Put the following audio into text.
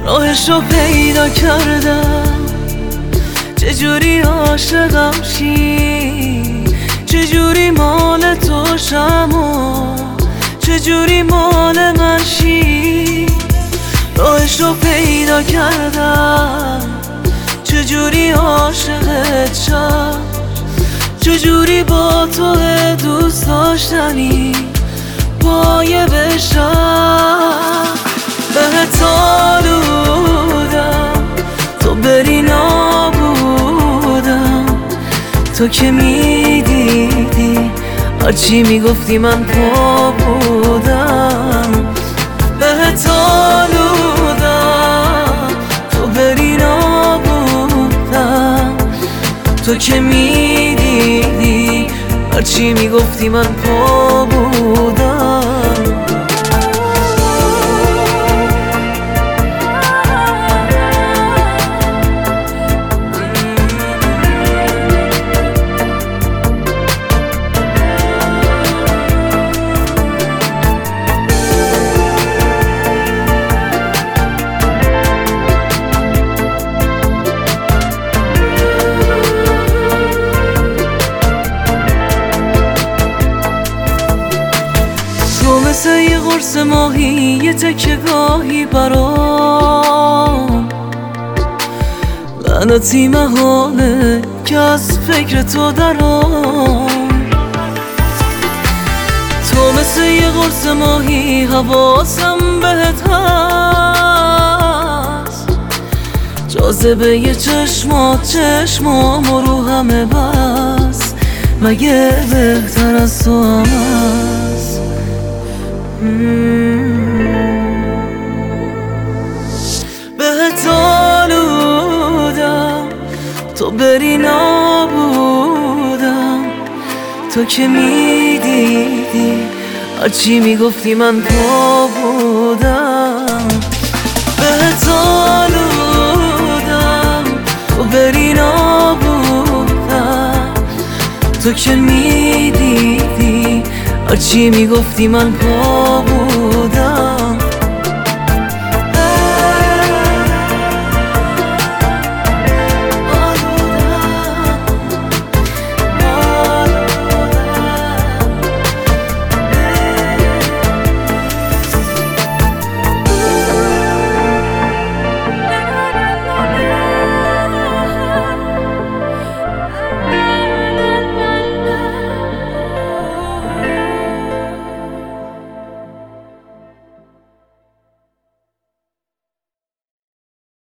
راهشو پیدا کردم، چجوری عاشقم شی، چجوری مال تو شم و چجوری مال من شی. راهشو پیدا کردم، چجوری عاشقت شم، چجوری با تو دوست داشتنی پایه بشم. بهت آلودم تو بری نابودم، تو که میدیدی هرچی میگفتی من پا بودم. بهت آلودم تو بری نابودم، تو که میدیدی هرچی میگفتی من پا بودم. مثل یه قرص ماهی، یه تکه گاهی برام لعنتی محاله که از فکر تو درام. تو مثل یه قرص ماهی، حواسم بهت هست، جاذبه یه چشمام رو همه بس، مگه بهتر از تو هم هست؟ بهت آلودم تو بری نابودم، تو که میدیدی هرچی میگفتی من پا بودم. بهت آلودم تو بری نابودم، تو که میدیدی هرچی میگفتی من پا